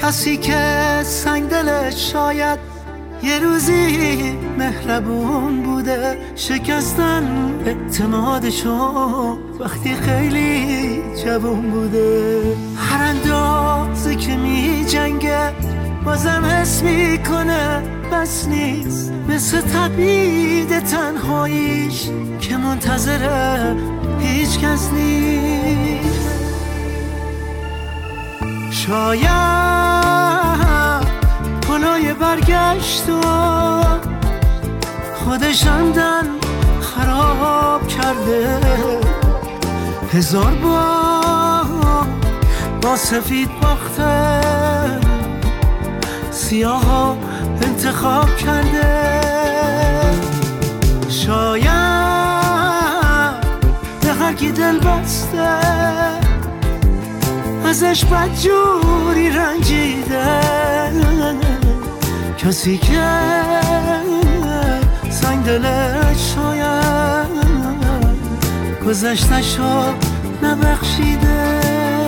کسی که سنگ دلش شاید یه روزی مهربون بوده، شکستن اعتمادشو وقتی خیلی جوون بوده. هر اندازه که می جنگه بازم حس میکنه بس نیست، مثل تبعید تنهاییش که منتظره هیچ کس نیست. شاید پلای برگشت و خودش عمدن خراب کرده، 1000 بار با سفید باخته، سیاه ها انتخاب کرده. شاید به هر کی دل بسته ازش بدجوری رنجیده، کسی که سنگ دلش شاید گذشته‌شو نبخشیده.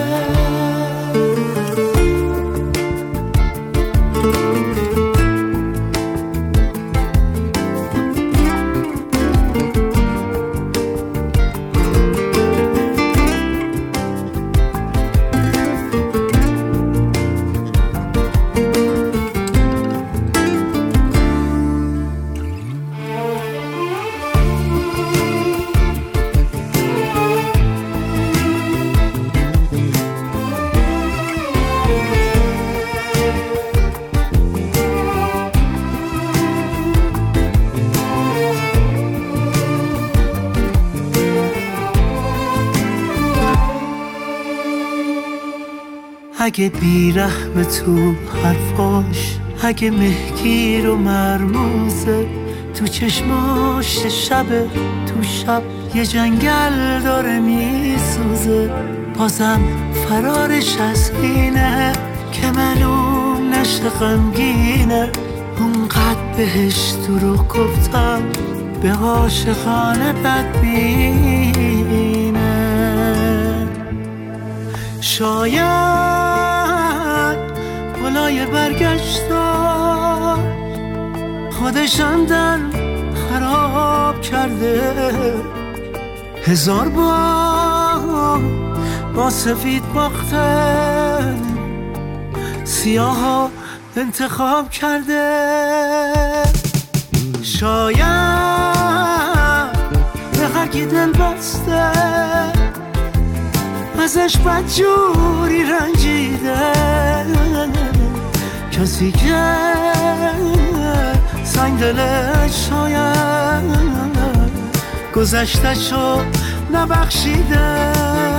اگه بیرحم تو حرفاش، اگه مهگیر و مرموزه تو چشماش، شب تو شب یه جنگل داره میسوزه، بازم فرارش از اینه که معلوم نشه غمگینه. اونقدر بهش دروغ گفتم به عاشقانه بدبینه. شاید پلای برگشتا خودش عمدن خراب کرده، 1000 بار با سفید باخته، سیاه ها انتخاب کرده. شاید به هر کی دل بسته ازش بدجوری رنجیده، کسی که سنگ دلش شاید گذشته‌شو نبخشیده.